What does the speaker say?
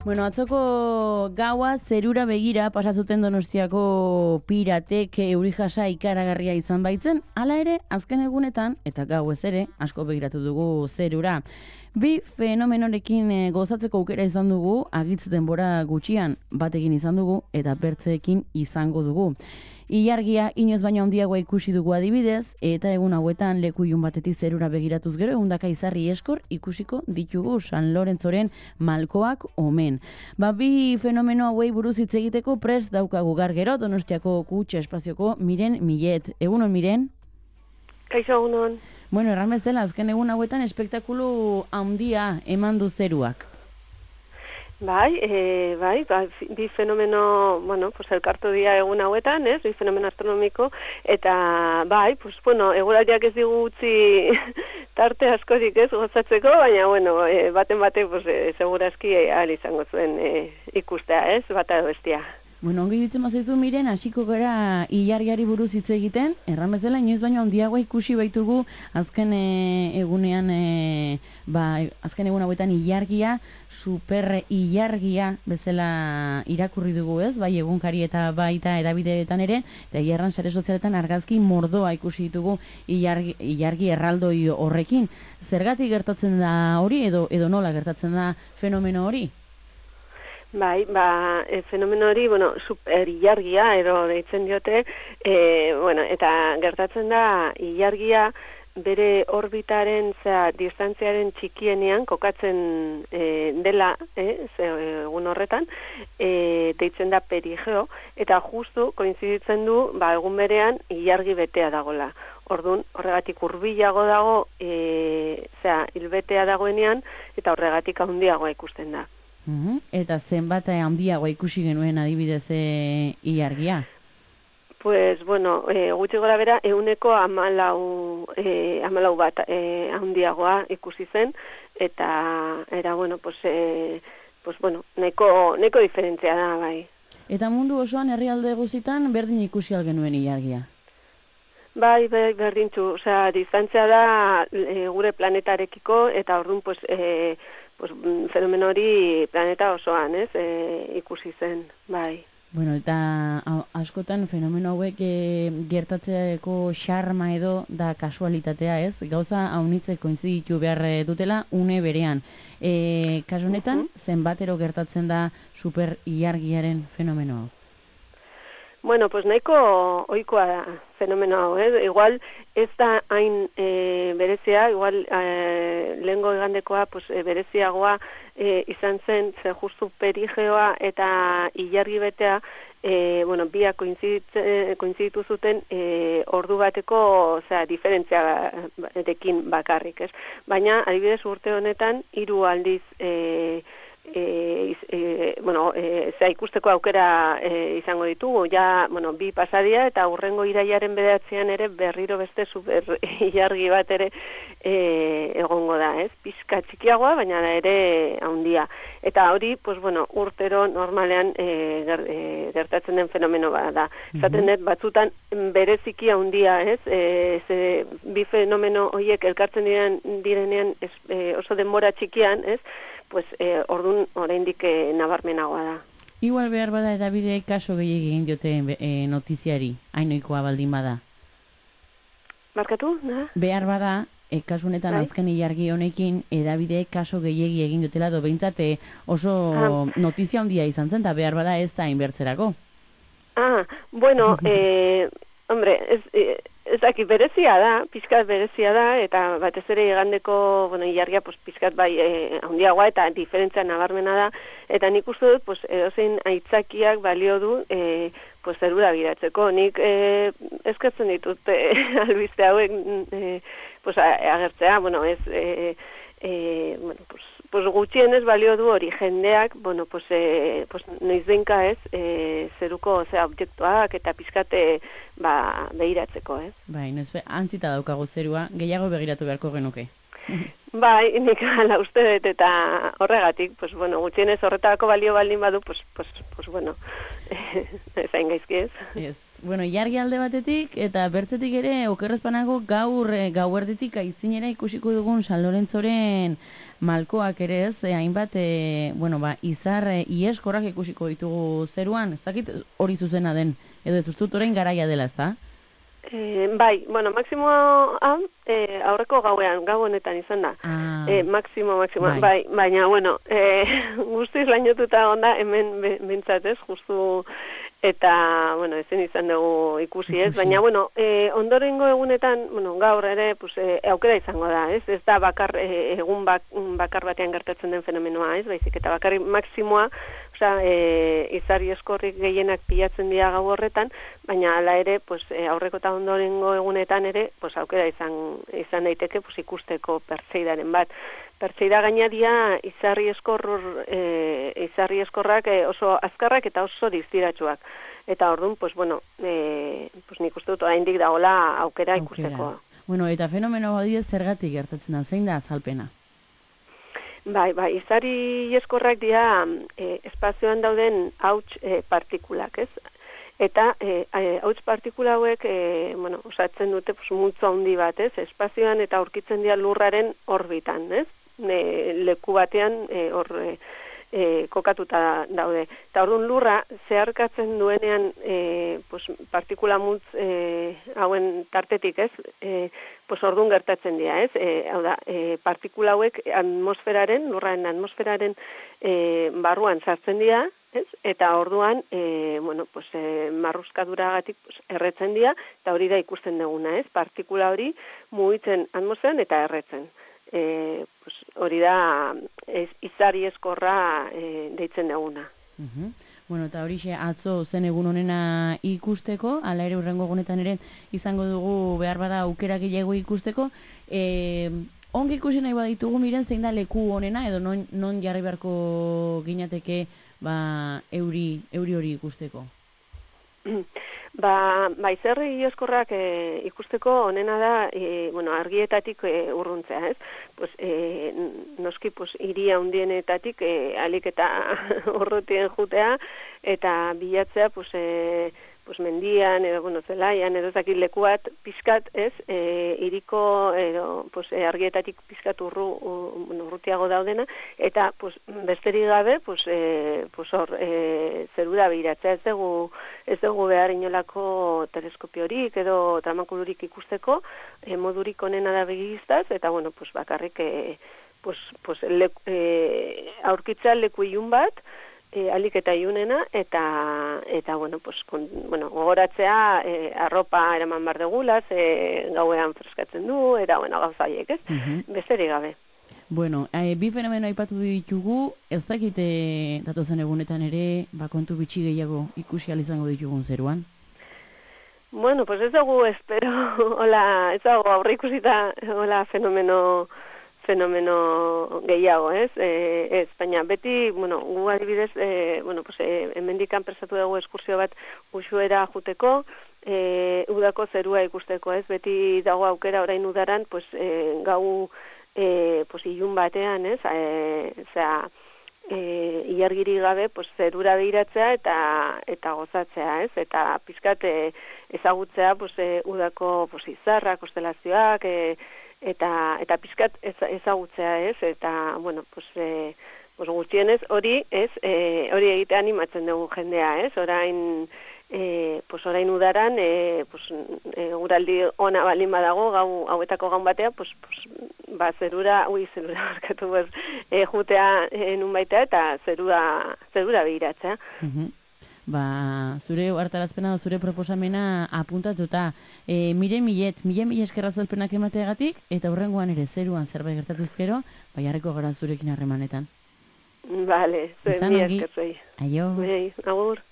Bueno, atzoko gaua zerura begira pasazuten Donostiako piratek euri jasa ikaragarria izan baitzen, hala ere, azken egunetan, eta gauez ere, asko begiratu dugu zerura. Bi fenomenorekin gozatzeko aukera izan dugu, agitz denbora gutxian batekin izan dugu, eta bertzeekin izango dugu. Ilargia inoiz baino handiagoa ikusi dugu adibidez, eta egun hauetan leku ilun batetik zerura begiratuz gero, ehundaka izarri eskor ikusiko ditugu San Lorentzoren malkoak omen. Bi fenomeno hauei buruz hitz egiteko prest daukagu gaur gero Donostiako kutxa espazioko Miren Millet. Egunon, Miren? Kaixo, egunon. Bueno, erran bezala, azken egun hauetan espektakulu handia eman du zeruak. Bai, bi fenomeno, elkartu dira egun hauetan, bi fenomeno astronomiko, eta eguraldiak ez digu utzi tarte askorik gozatzeko, baina, baten bate, segurazki ahal izango zuen ikustea, bata edo bestia. Bueno, ongi ditzen mazaizu, Miren, hasiko gara ilargiari buruz hitz egiten, erran bezala, inoiz baino handiagoa ikusi baitugu azken egunean, azken egun hauetan ilargia, super ilargia bezala irakurri dugu ez, bai egunkari eta baita edabideetan ere, eta ilarran sare sozialetan argazki mordoa ikusi ditugu ilargi erraldoi horrekin. Zergatik gertatzen da hori edo nola gertatzen da fenomeno hori? Bai, fenomeno hori, super ilargia, edo deitzen diote, eta gertatzen da ilargia bere orbitaren, distantziaren txikienean kokatzen dela, egun horretan, deitzen da perigeo, eta justu koinziditzen du, egun berean ilargi betea dagoela. Orduan, horregatik hurbilago dago, hilbetea dagoenean, eta horregatik handiagoa ikusten da. Eta zenbat handiagoa ikusi genuen adibidez ilargia? Gutxi gora bera, 14 bat handiagoa ikusi zen, eta nahiko diferentzia da, bai. Eta mundu osoan herrialde guztietan berdin ikusi genuen ilargia? Bai, berdintzu, distantzia da gure planetarekiko, eta orduan, fenomeno hori planeta osoan, ikusi zen, bai. Bueno, eta askotan fenomeno hauek gertatzeko xarma edo da kasualitatea, ez? Gauza haunitzek koinziditu behar dutela une berean. Kasu honetan, zenbatero gertatzen da super ilargiaren fenomeno hau? Nahiko ohikoa da fenomeno hau, Igual ez da hain berezia, igual lehengo igandekoa bereziagoa izan zen, ze justu perigeoa eta ilargi betea, biak koinziditu zuten ordu bateko, diferentziarekin bakarrik, ez? Baina, adibidez urte honetan, 3 aldiz ikusteko aukera izango ditugu, bi pasadia eta hurrengo irailaren 9 ere berriro beste super ilargi bat ere egongo da, ez? Pizka txikiagoa, baina ere handia. Eta hori, urtero normalean gertatzen den fenomeno bat da. Zaten dut, batzutan bereziki handia, ez? Bi fenomeno horiek elkartzen direnean oso denbora txikian, ez? Orduan oraindik nabarmenagoa da. Igual behar bada edabideek kaso gehiagik egin diote notiziari, hainoikoa baldin bada. Barkatu, da? Behar bada, kasunetan azken ilargi honekin edabideek kaso gehiagik egin dutela, edo behintzat oso notizia handia izan zen, eta behar bada ez da inbertzerako. Ez daki berezia da, pizkat berezia da, eta batez ere igandeko ilargia pizkat bai handiagoa eta diferentzia nabarmena da, eta nik uste dut edozein aitzakiak balio du zerura biratzeko. Nik eskatzen ditut albiste hauek agertzea, gutxienez balio du hori jendeak, noizbenka zeruko objektuak eta pizkate behiratzeko, Bai, antzita daukagu zerua, gehiago begiratu beharko genuke. Bai, nik ala uste dut eta horregatik, gutxienez horretako balio baldin badu, bueno, zain gaizki ez. Ez, bueno, ilargi alde batetik, eta bertzetik ere, okerrezpanago gauerditik aitzinera ikusiko dugun San Lorentzoren malkoak ere ez, hainbat, bueno, izar ieskorrak ikusiko ditugu zeruan, ez dakit hori zuzena den, edo ez ustut orain garaia dela, ez da? Bai, bueno, maksimoa aurreko gau honetan izan da. Maksimo, bai, baina, bueno, guztiz lainotuta onda, hemen bintzat ez, justu, eta, bueno, ezin izan dugu ikusi ez, baina, bueno, ondorengo egunetan, bueno, gaur ere, pues, aukera izango da, ez da egun bakar batean gertatzen den fenomenoa, ez, baizik, eta bakarri maksimoa, izar ieskorrik gehienak pilatzen dira gau horretan, baina hala ere, pues, aurreko eta ondorengo egunetan ere, pues, aukera izan daiteke pues, ikusteko pertseidaren bat. Pertseida gainaria izarri eskorrak oso azkarrak eta oso diztiratsuak. Eta orduan, pues, bueno, pues, nik uste dut oraindik dagoela aukera ikusteko. Bueno, eta fenomeno badidez zergatik gertatzen da, zein da azalpena? Bai, izari eskorrak dira espazioan dauden hauts partikulak, ez? Eta hauts partikula hauek, bueno, osatzen dute multzo handi bat, ez? Espazioan eta aurkitzen dira lurraren orbitan, ez? Leku batean kokatuta daude. Eta orduan lurra zeharkatzen duenean pues, partikula multz hauen tartetik, ez? Pues orduan gertatzen dira, ez? Hau da, partikula hauek lurraren atmosferaren barruan sartzen dira, ez? Eta orduan, bueno, pues, marruskaduragatik pues, erretzen dira, eta hori da ikusten duguna, ez? Partikula hori mugitzen atmosferan eta erretzen. Pues, hori da izari eskorra deitzen duguna. Bueno, eta hori atzo zen egun honena ikusteko, ala ere hurrengo egunetan ere izango dugu behar bada aukera gehiago ikusteko. Ongi ikusi nahi baditugu miren zein da leku honena, edo non jarri beharko ginateke euri hori ikusteko? Izarri eskorrak ikusteko onena da, bueno, argietatik urruntzea, ez? Pues, noski, pues, hiri handienetatik alik eta urrutien jutea, eta bilatzea, pues, mendian, edo, bueno, zelaian, edo ezakit lekuat, pizkat, ez, hiriko, edo, pues, argietatik pizkat urrutiago daudena, eta, pues, besterik gabe, pues, hor, zerura behiratzea, ez dugu behar inolako teleskopiorik, edo tramakulurik ikusteko, modurik onena da begiztaz, eta, bueno, pues, bakarrik, aurkitza leku ilun bat, alik eta ilunena, eta bueno, pues, gogoratzea arropa eraman bar degula, gauean freskatzen du, eta bueno, gauza haiek, ez? Besterik gabe. Bueno, bi fenomeno aipatu ditugu, ez dakite datozen egunetan ere, kontu bitxi gehiago ikusi izango ditugun zeruan? Bueno, pues ez dugu espero, ez dago aurre ikusita, fenomeno gehiago, ez? Baina beti, bueno, gu adibidez, hemendikan prestatu dugu eskursio bat uxuera juteko, udako zerua ikusteko, ez? Beti dago aukera orain udaran, pues, gau ilun batean, ez? Ilargiri gabe, pues, zerura behiratzea eta gozatzea, ez? Eta pizkat ezagutzea, pues, udako izarrak, konstelazioak, eta pizkat ezagutzea, ez? Eta, bueno, pues gutxienez hori egitea animatzen dugu jendea, ez? Orain udaran, uraldi ona balin badago, hauetako gaun batea, zerura barkatu, jutea nun baitea, eta zerura behiratzea. Zure hartarazpena, zure proposamena apuntatuta. Mire mila eskerra azalpenak emateagatik, eta hurrengoan ere zeruan zerbait gertatuzkero, jarriko gara zurekin harremanetan. Vale, zuen mila eskertzei. Aio. Agur.